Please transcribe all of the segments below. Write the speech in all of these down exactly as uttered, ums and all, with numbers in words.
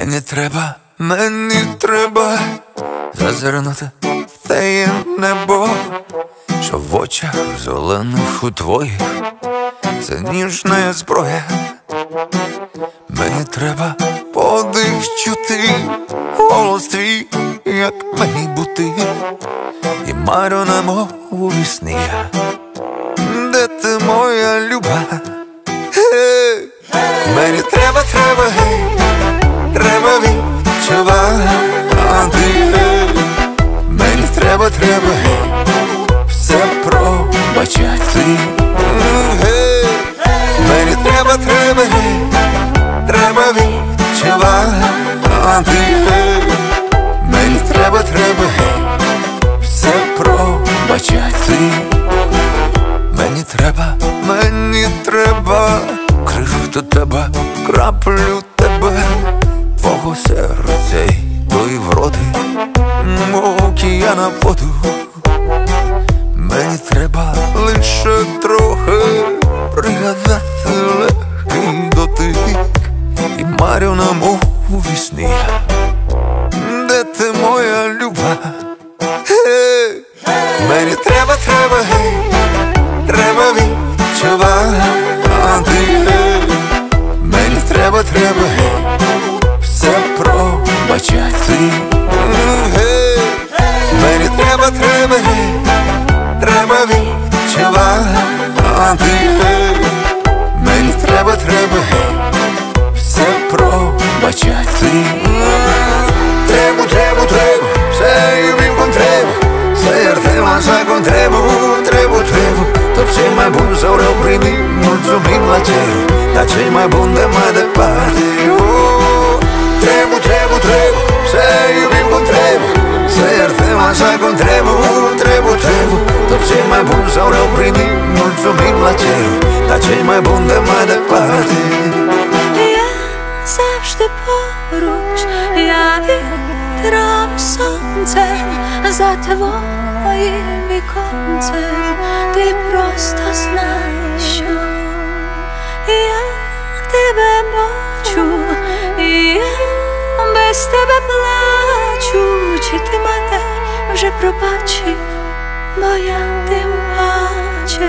Мені треба, мені треба зазирнути в теє небо, що в очах зелених у твоїх це ніжна зброя. Мені треба подих чути, голос твій, як мені бути, і марю немов у вісні я. Де ти, моя люба? Гей! Мені треба, треба, гей, треба відчувати, гей. Мені треба, треба, гей, все пробачати, гей. Мені треба, треба, гей, треба відчувати, гей. Мені треба, треба, гей, все пробачати. Мені треба, мені треба крихту тебе, краплю тебе, твого серця й тої вроди, мов океана воду. Мені треба лише трохи пригадати легкий дотик, і марю немов у вісні я. Де ти, моя люба? Гей! Мені треба, треба, гей, треба відчувати, гей. Мені треба, треба, гей, все пробачати, гей. Мені треба, треба, гей, треба відчувати, гей. Мені треба, треба, гей, все пробачати. Треба, треба, треба, все любим треба, sertema sa con tremo, tremo, tremo. Torce mai bun saura primi, mulțumim la cer, dar cei mai buni de mai departe. Oh, tremo, tremo, tremo, să iubim cum trebuie, să iertăm așa cum trebuie, tremo, tremo. Torce mai bun saura primi, mulțumim la cer, dar cei mai buni de mai departe. Ja zawsze poruч, ja wiatram słońcem, za twoim wіконцем ти просто знай, що я тебе бачу, і я без тебе плачу. Чи ти мене вже пробачив, бо я тим паче.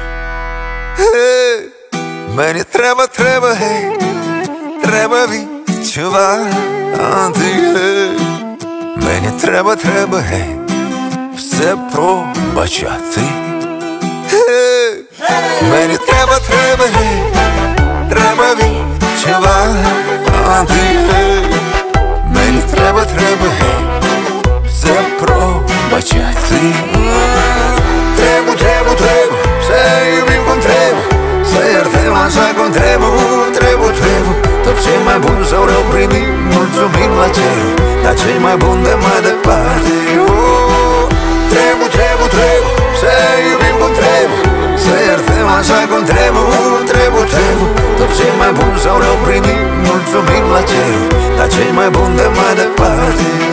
Гей! Мені треба, треба, гей, треба відчувати, гей. Мені треба, треба, гей, все пробачати, гей. Мені треба, треба, гей, треба відчувати, гей. Мені треба, треба, гей, все пробачати. Треба, треба, треба, все любим ком треба, să iertăm așa cum trebuie, trebuie, trebuie. Tot ce mai bun s-au rău primit, mulțumim la cer, dar cei mai buni de mai departe. Oh, trebuie, trebuie, trebuie, să iubim cum trebuie, să iertăm așa cum trebuie, trebuie, trebuie. Tot ce mai bun s-au rău primit, mulțumim la cer, dar cei mai buni de mai departe.